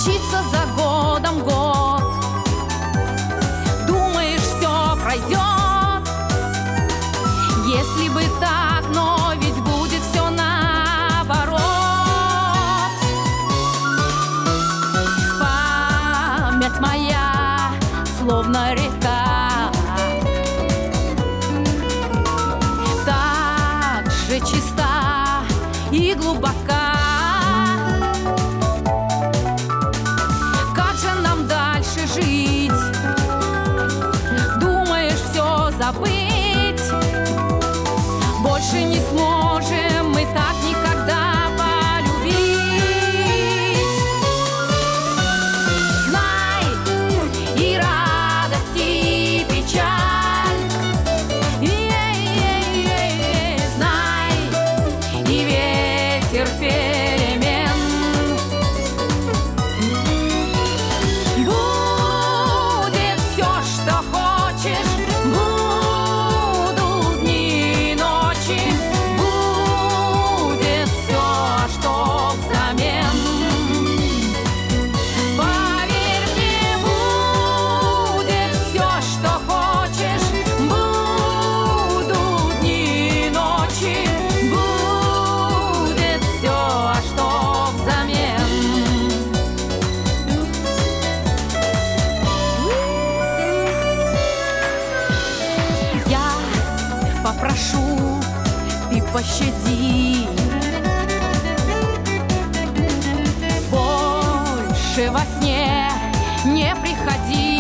Мчится за годом год, думаешь, все пройдет. Если бы так, но ведь будет все наоборот. Память моя словно река, так же чиста и глубока. Как же нам дальше жить? Думаешь, все забыть? Больше не сможем мы так никогда полюбить. Знай и радость, и печаль, знай и ветер перемен. Будет все, что хочешь, будут дни и ночи, будет все, что взамен. Поверь мне, будет все, что хочешь, будут дни и ночи, будет все, что взамен. Я попрошу, ты пощади, больше во сне не приходи.